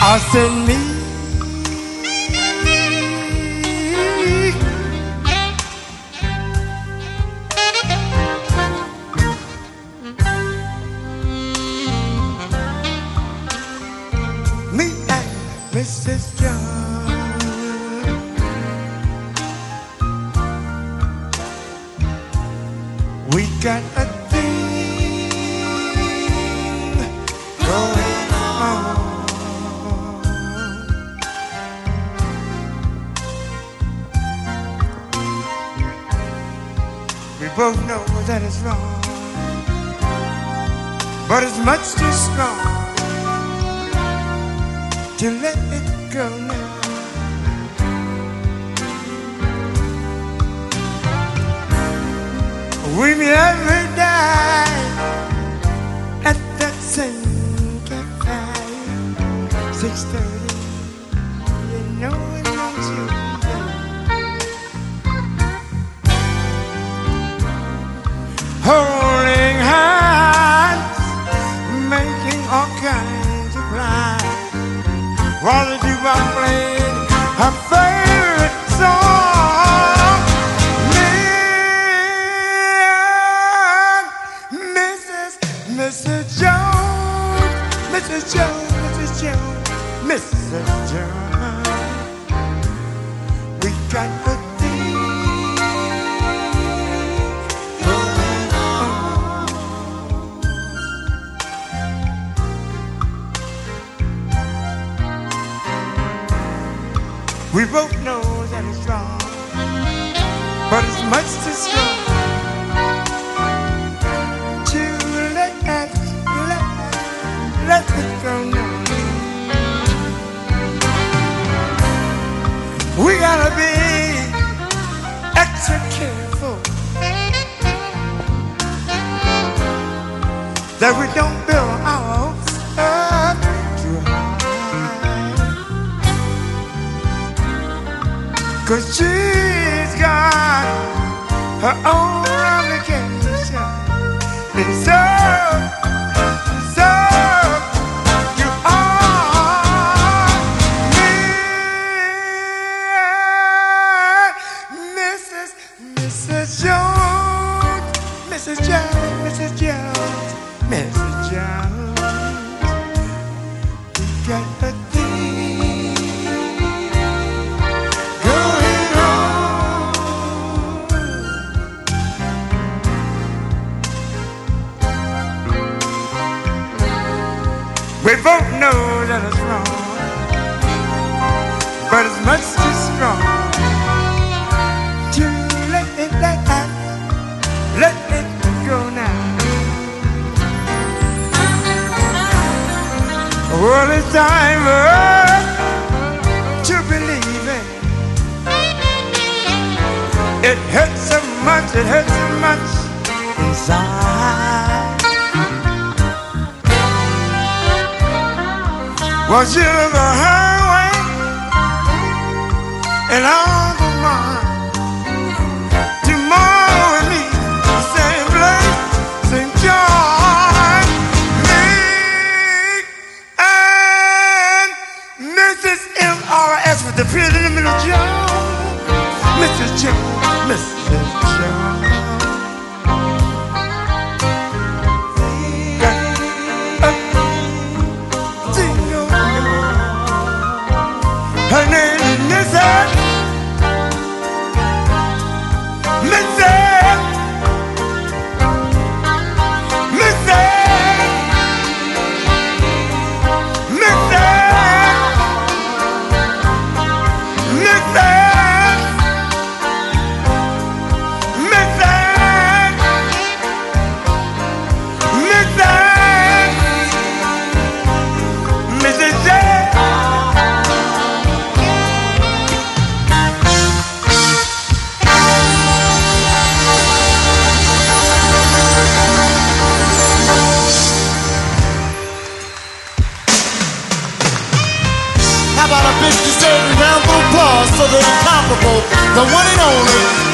I said me and Mrs. John, we got a thing going on. We both know that it's wrong, but it's much too strong to let it go now. We never die at that same campfire, 6:30. You know it makes you holding hands, making all kinds of plans, while the jukebox played her favorite song. Me and Mrs. Jones, Mrs. Jones, Mrs. Jones, Mrs. Jones, we got the we both know that it's wrong, but it's much too strong to let it go now. We gotta be extra careful that we don't build our hopes up too high, 'cause she's got her own obligation. And so you are me and Mrs. Jones, Mrs. Jones, Mrs. Jones, Mrs. Jones. We got the we both know that it's wrong, but it's much too strong to let it go now. Well, it's time to believe it. It hurts so much inside. Well, she look her way and I'll go mine. Tomorrow with me, same place, same joy. Me and Mrs. M.R.S. with the pretty little Jones, Mrs. Jones, Mrs. Jones. Her name is Mrs. How about a big deserving round of applause for the incomparable, the one and only